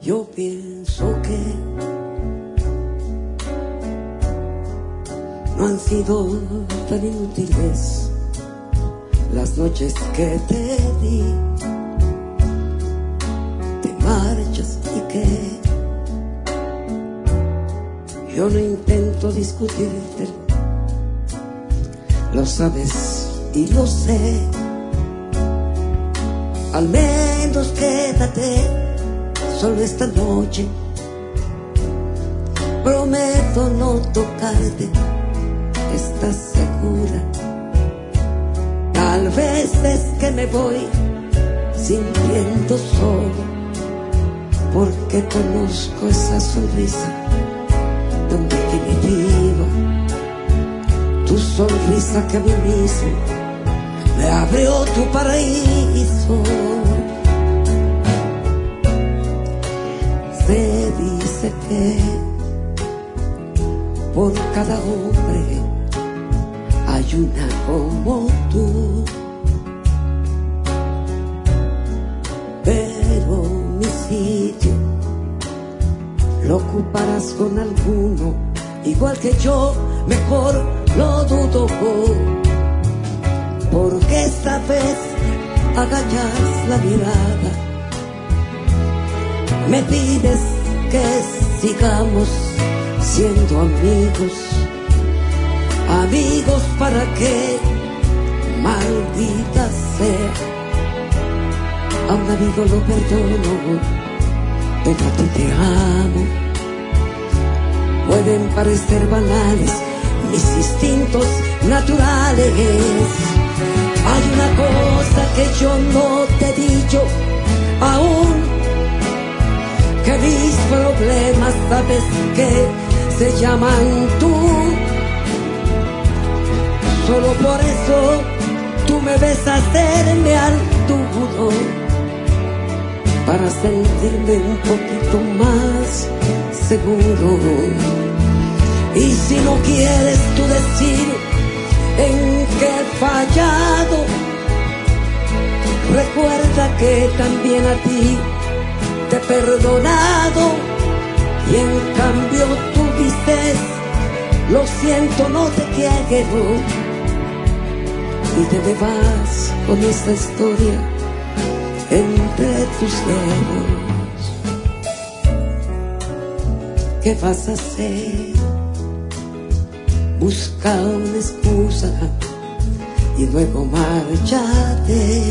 Yo pienso que no han sido tan inútiles las noches que te di. Te marchas y que yo no intento discutirte, lo sabes y lo sé. Al menos quédate solo esta noche. Prometo no tocarte, ¿estás segura? Tal vez es que me voy sintiendo solo, porque conozco esa sonrisa tan definitiva, tu sonrisa que a mí mismo me abrió tu paraíso. Se dice que por cada hombre hay una como tú, pero mi sitio lo ocuparás con alguno igual que yo, mejor lo dudo, porque esta vez agachas la mirada, me pides que sigamos siendo amigos. Amigos para que, maldita sea, a un amigo lo perdono, pero a ti te amo. Pueden parecer banales mis instintos naturales. Hay una cosa que yo no te he dicho aún, que mis problemas sabes que se llaman tú. Solo por eso tú me ves hacerme al duro, para sentirme un poquito más seguro. Y si no quieres tú decir en qué he fallado, recuerda que también a ti te he perdonado. Y en cambio tú dices, lo siento, no te quiero. Y te me vas con esta historia entre tus dedos. ¿Qué vas a hacer? Busca una excusa y luego márchate.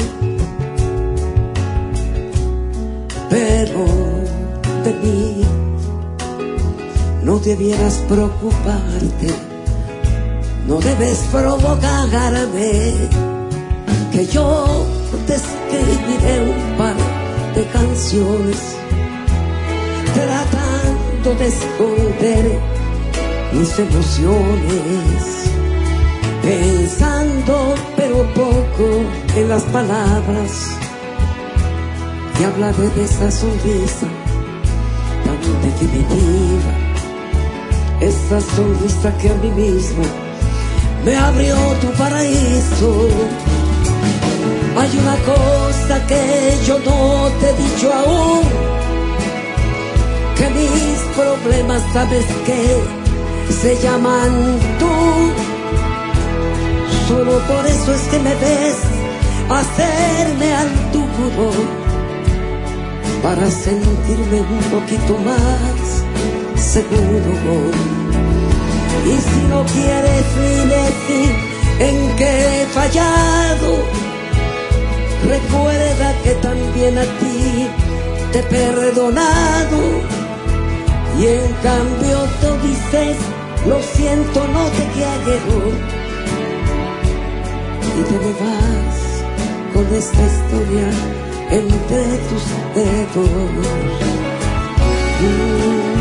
Pero de mí no debieras preocuparte, no debes provocarme, que yo te escribiré un par de canciones tratando de esconder mis emociones, pensando pero poco en las palabras, y hablaré de esa sonrisa tan definitiva, esa sonrisa que a mí mismo me abrió tu paraíso. Hay una cosa que yo no te he dicho aún, que mis problemas sabes que se llaman tú. Solo por eso es que me ves hacerme al duro, para sentirme un poquito más seguro. Y si no quieres ni decir en qué he fallado, recuerda que también a ti te he perdonado. Y en cambio tú dices, lo siento, no te quiero. Y te me vas con esta historia entre tus dedos.